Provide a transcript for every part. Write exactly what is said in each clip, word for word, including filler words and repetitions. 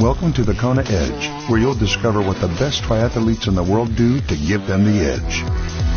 Welcome to the Kona Edge, where you'll discover what the best triathletes in the world do to give them the edge.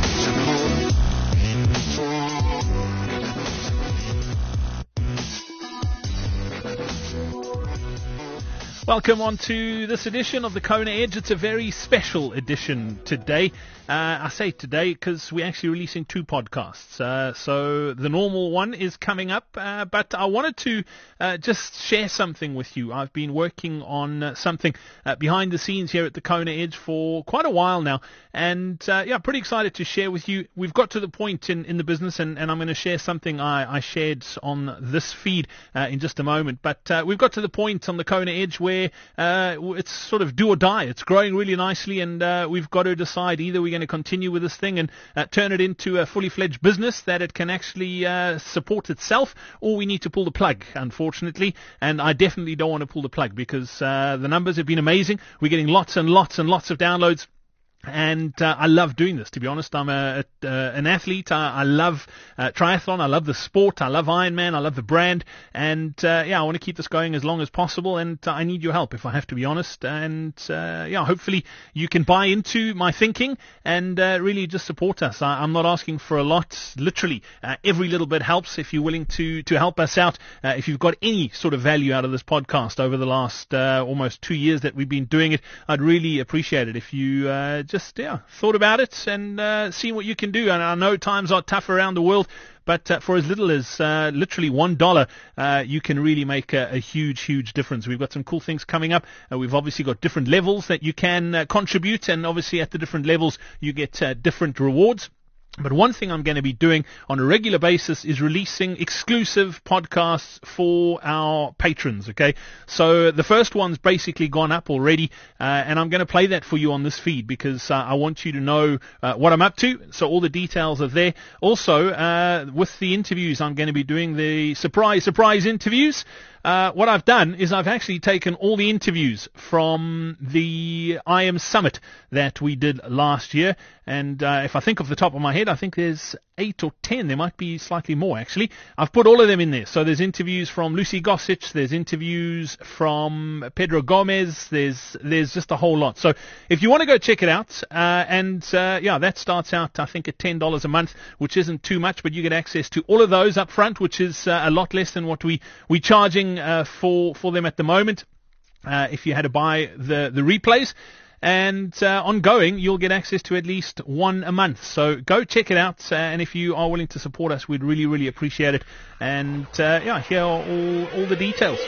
Welcome on to this edition of the Kona Edge. It's a very special edition today. Uh, I say today because we're actually releasing two podcasts. Uh, so the normal one is coming up, uh, but I wanted to uh, just share something with you. I've been working on uh, something uh, behind the scenes here at the Kona Edge for quite a while now, and uh, yeah, pretty excited to share with you. We've got to the point in, in the business, and, and I'm going to share something I, I shared on this feed uh, in just a moment. But uh, we've got to the point on the Kona Edge where uh, it's sort of do or die. It's growing really nicely, and uh, we've got to decide either we're going to continue with this thing and uh, turn it into a fully fledged business that it can actually uh, support itself, or we need to pull the plug, unfortunately. And I definitely don't want to pull the plug because uh, the numbers have been amazing. We're getting lots and lots and lots of downloads. And uh, I love doing this, to be honest. I'm a, a, uh, an athlete. I, I love uh, triathlon. I love the sport. I love Ironman. I love the brand. And, uh, yeah, I want to keep this going as long as possible. And uh, I need your help, if I have to be honest. And, uh, yeah, hopefully you can buy into my thinking and uh, really just support us. I, I'm not asking for a lot. Literally, uh, every little bit helps if you're willing to, to help us out. Uh, if you've got any sort of value out of this podcast over the last uh, almost two years that we've been doing it, I'd really appreciate it if you uh, just Just yeah, thought about it and uh, seen what you can do. And I know times are tough around the world, but uh, for as little as uh, literally one dollar, uh, you can really make a, a huge, huge difference. We've got some cool things coming up. Uh, we've obviously got different levels that you can uh, contribute, and obviously at the different levels you get uh, different rewards. But one thing I'm going to be doing on a regular basis is releasing exclusive podcasts for our patrons, okay? So the first one's basically gone up already, uh, and I'm going to play that for you on this feed because uh, I want you to know uh, what I'm up to, so all the details are there. Also, uh, with the interviews, I'm going to be doing the surprise, surprise interviews. Uh, what I've done is I've actually taken all the interviews from the I A M Summit that we did last year, and uh, if I think off the top of my head, I think there's eight or ten. There might be slightly more, actually. I've put all of them in there. So there's interviews from Lucy Gossage, there's interviews from Pedro Gomez, there's there's just a whole lot. So if you want to go check it out, uh, and uh, yeah, that starts out, I think, at ten dollars a month, which isn't too much, but you get access to all of those up front, which is uh, a lot less than what we, we're charging uh, for, for them at the moment, uh, if you had to buy the, the replays. And uh, ongoing, you'll get access to at least one a month. So go check it out. Uh, and if you are willing to support us, we'd really, really appreciate it. And uh, yeah, here are all, all the details.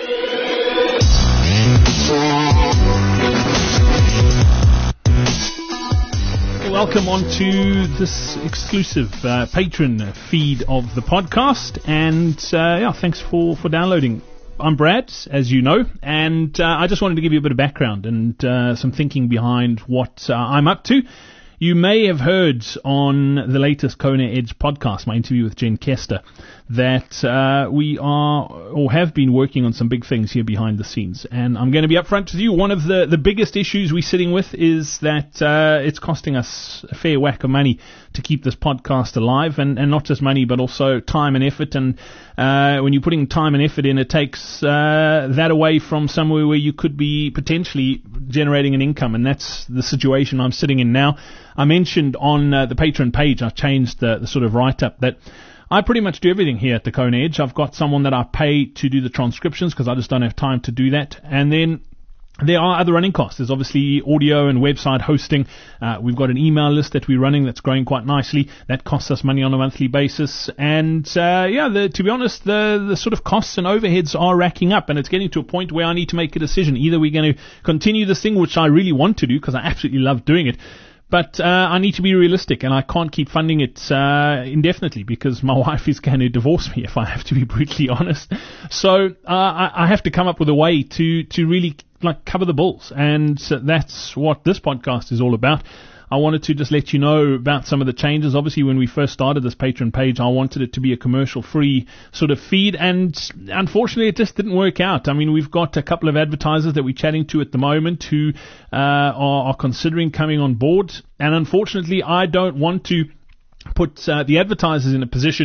Welcome on to this exclusive uh, patron feed of the podcast. And uh, yeah, thanks for, for downloading. I'm Brad, as you know, and uh, I just wanted to give you a bit of background and uh, some thinking behind what uh, I'm up to. You may have heard on the latest Kona Edge podcast, my interview with Jen Kester, that uh, we are or have been working on some big things here behind the scenes. And I'm going to be upfront with you. One of the, the biggest issues we're sitting with is that uh, it's costing us a fair whack of money to keep this podcast alive, and, and not just money, but also time and effort. And uh, when you're putting time and effort in, it takes uh, that away from somewhere where you could be potentially generating an income, and that's the situation I'm sitting in now. I mentioned on uh, the Patreon page, I changed the, the sort of write-up that I pretty much do everything here at the Kona Edge. I've got someone that I pay to do the transcriptions because I just don't have time to do that. And then there are other running costs. There's obviously audio and website hosting. Uh, we've got an email list that we're running that's growing quite nicely. That costs us money on a monthly basis. And, uh, yeah, the, to be honest, the, the sort of costs and overheads are racking up, and it's getting to a point where I need to make a decision. Either we're going to continue this thing, which I really want to do because I absolutely love doing it, but uh, I need to be realistic, and I can't keep funding it uh, indefinitely because my wife is going to divorce me, if I have to be brutally honest. So uh, I, I have to come up with a way to, to really like cover the bills, and that's what this podcast is all about. I wanted to just let you know about some of the changes. Obviously, when we first started this Patreon page, I wanted it to be a commercial-free sort of feed, and unfortunately, it just didn't work out. I mean, we've got a couple of advertisers that we're chatting to at the moment who uh, are, are considering coming on board, and unfortunately, I don't want to put uh, the advertisers in a position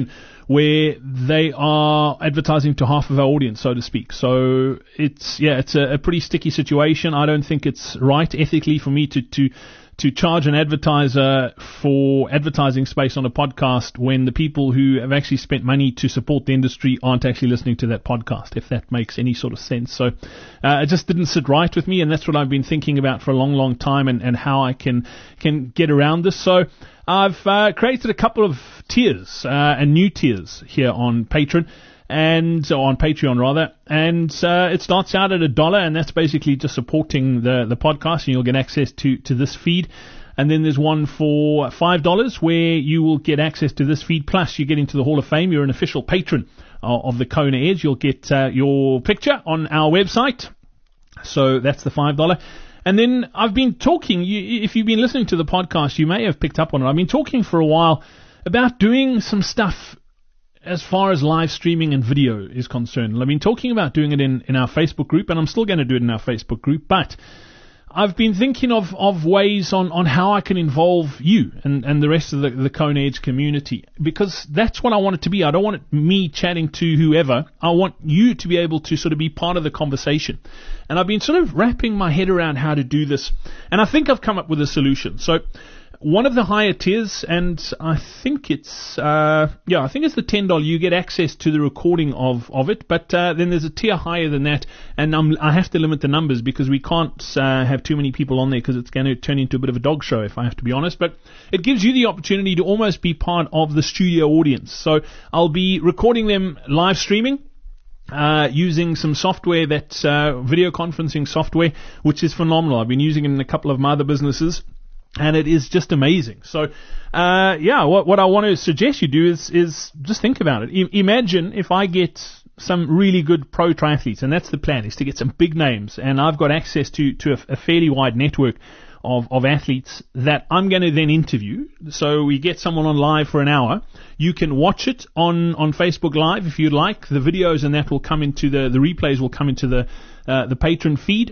where they are advertising to half of our audience, so to speak. So it's, yeah, it's a, a pretty sticky situation. I don't think it's right ethically for me to, to, to charge an advertiser for advertising space on a podcast when the people who have actually spent money to support the industry aren't actually listening to that podcast, if that makes any sort of sense. So uh, it just didn't sit right with me, and that's what I've been thinking about for a long, long time, and, and how I can can get around this. So I've uh, created a couple of tiers, uh, and new tiers here on Patreon. And or on Patreon rather, and uh, it starts out at a dollar, and that's basically just supporting the the podcast, and you'll get access to to this feed. And then there's one for five dollars where you will get access to this feed, plus you get into the Hall of Fame. You're an official patron of, of the Kona Edge. You'll get uh, your picture on our website, so that's the five dollars. And then I've been talking, you, if you've been listening to the podcast, you may have picked up on it. I've been talking for a while about doing some stuff as far as live streaming and video is concerned. I've been talking about doing it in, in our Facebook group, and I'm still going to do it in our Facebook group, but I've been thinking of, of ways on, on how I can involve you and, and the rest of the, the Kona Edge community, because that's what I want it to be. I don't want it me chatting to whoever. I want you to be able to sort of be part of the conversation. And I've been sort of wrapping my head around how to do this, and I think I've come up with a solution. So one of the higher tiers, and I think it's, uh, yeah, I think it's the ten dollars. You get access to the recording of, of it, but uh, then there's a tier higher than that, and I'm, I have to limit the numbers because we can't uh, have too many people on there because it's going to turn into a bit of a dog show, if I have to be honest. But it gives you the opportunity to almost be part of the studio audience. So I'll be recording them live streaming. Uh, using some software that's uh, video conferencing software, which is phenomenal. I've been using it in a couple of my other businesses, and it is just amazing. So, uh, yeah, what, what I want to suggest you do is, is just think about it. I, imagine if I get some really good pro triathletes, and that's the plan, is to get some big names, and I've got access to, to a, a fairly wide network of, of athletes that I'm going to then interview. So we get someone on live for an hour. You can watch it on, on Facebook Live if you'd like. The videos and that will come into the, the replays will come into the, uh, the patron feed.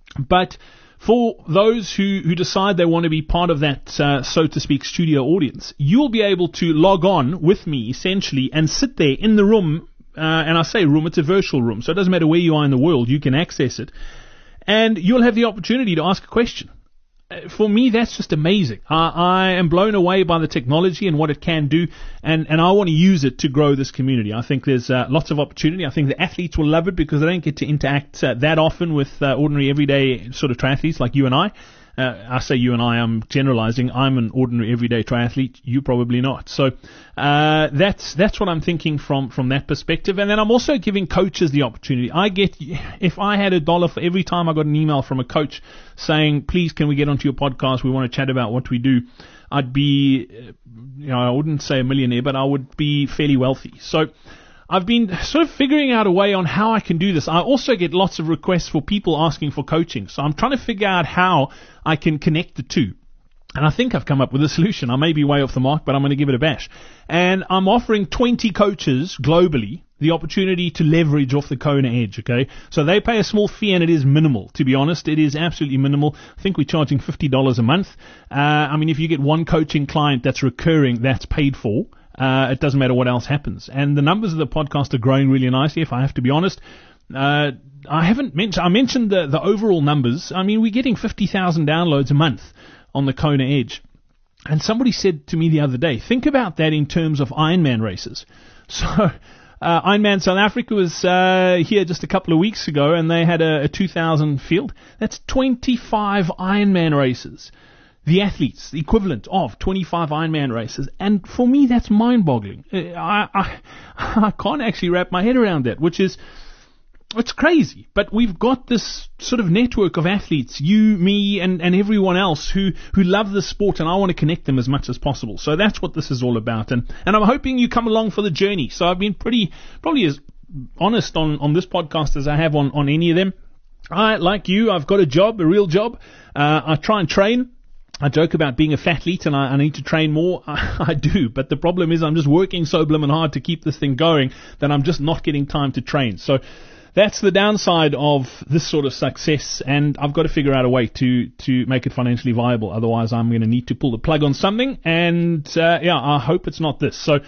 But for those who, who decide they want to be part of that, uh, so to speak, studio audience, you'll be able to log on with me, essentially, and sit there in the room, uh, and I say room, it's a virtual room, so it doesn't matter where you are in the world, you can access it, and you'll have the opportunity to ask a question. For me, that's just amazing. I, I am blown away by the technology and what it can do, and, and I want to use it to grow this community. I think there's uh, lots of opportunity. I think the athletes will love it because they don't get to interact uh, that often with uh, ordinary, everyday sort of triathletes like you and I. Uh, I say you and I, I'm generalizing. I'm an ordinary, everyday triathlete. You probably not. So uh, that's that's what I'm thinking from, from that perspective. And then I'm also giving coaches the opportunity. I get, if I had a dollar for every time I got an email from a coach saying, please, can we get onto your podcast? We want to chat about what we do. I'd be, you know, I wouldn't say a millionaire, but I would be fairly wealthy. So I've been sort of figuring out a way on how I can do this. I also get lots of requests for people asking for coaching. So I'm trying to figure out how I can connect the two. And I think I've come up with a solution. I may be way off the mark, but I'm going to give it a bash. And I'm offering twenty coaches globally the opportunity to leverage off the Kona Edge, okay? So they pay a small fee, and it is minimal. To be honest, it is absolutely minimal. I think we're charging fifty dollars a month. Uh, I mean, if you get one coaching client that's recurring, that's paid for. Uh, it doesn't matter what else happens. And the numbers of the podcast are growing really nicely, if I have to be honest. Uh, I haven't mentioned, I mentioned the, the overall numbers. I mean, we're getting fifty thousand downloads a month on the Kona Edge. And somebody said to me the other day, think about that in terms of Ironman races. So, uh, Ironman South Africa was, uh, here just a couple of weeks ago, and they had a, a two thousand field. That's twenty-five Ironman races. The athletes, the equivalent of twenty-five Ironman races. And for me, that's mind-boggling. I, I, I can't actually wrap my head around that, which is, it's crazy. But we've got this sort of network of athletes, you, me, and, and everyone else who, who love the sport, and I want to connect them as much as possible. So that's what this is all about. And, and I'm hoping you come along for the journey. So I've been pretty, probably as honest on, on this podcast as I have on, on any of them. I, like you, I've got a job, a real job. Uh, I try and train. I joke about being a fathlete and I, I need to train more. I, I do, but the problem is I'm just working so blimmin' hard to keep this thing going that I'm just not getting time to train. So that's the downside of this sort of success, and I've got to figure out a way to, to make it financially viable. Otherwise, I'm going to need to pull the plug on something, and uh, yeah, I hope it's not this. So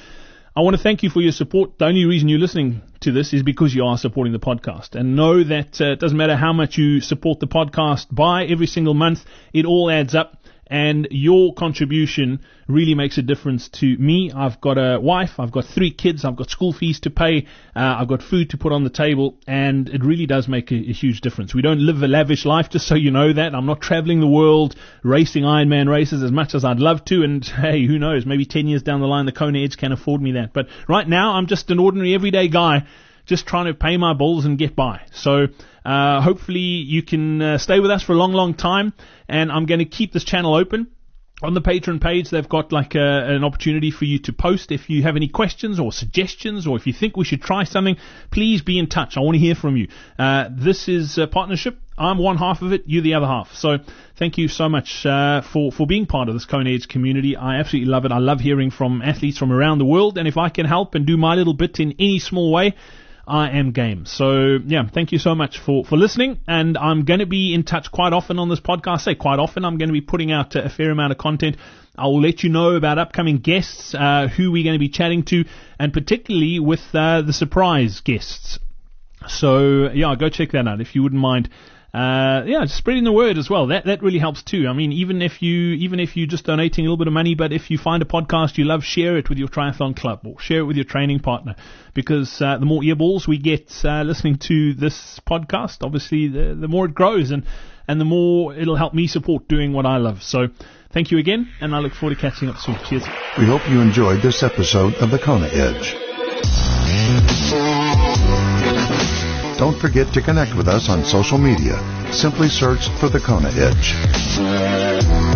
I want to thank you for your support. The only reason you're listening to this is because you are supporting the podcast. And know that uh, it doesn't matter how much you support the podcast by every single month, it all adds up. And your contribution really makes a difference to me. I've got a wife, I've got three kids, I've got school fees to pay, uh, I've got food to put on the table, and it really does make a, a huge difference. We don't live a lavish life, just so you know that. I'm not traveling the world racing Ironman races as much as I'd love to, and hey, who knows, maybe ten years down the line the Kona Edge can afford me that. But right now, I'm just an ordinary everyday guy just trying to pay my bills and get by. So uh, hopefully you can uh, stay with us for a long, long time, and I'm going to keep this channel open. On the Patreon page, they've got like a, an opportunity for you to post if you have any questions or suggestions, or if you think we should try something. Please be in touch. I want to hear from you. Uh, this is a partnership. I'm one half of it, you're the other half. So thank you so much uh, for, for being part of this Kona Edge community. I absolutely love it. I love hearing from athletes from around the world, and if I can help and do my little bit in any small way, I am game. So, yeah, thank you so much for, for listening, and I'm going to be in touch quite often on this podcast. I say quite often. I'm going to be putting out a fair amount of content. I will let you know about upcoming guests, uh, who we're going to be chatting to, and particularly with uh, the surprise guests. So, yeah, go check that out if you wouldn't mind. Uh, yeah, just spreading the word as well. That that really helps too. I mean, even if you even if you just donating a little bit of money, but if you find a podcast you love, share it with your triathlon club or share it with your training partner, because uh, the more earballs we get uh, listening to this podcast, obviously the the more it grows, and and the more it'll help me support doing what I love. So thank you again, and I look forward to catching up soon. Cheers. We hope you enjoyed this episode of the Kona Edge. Don't forget to connect with us on social media. Simply search for the Kona Edge.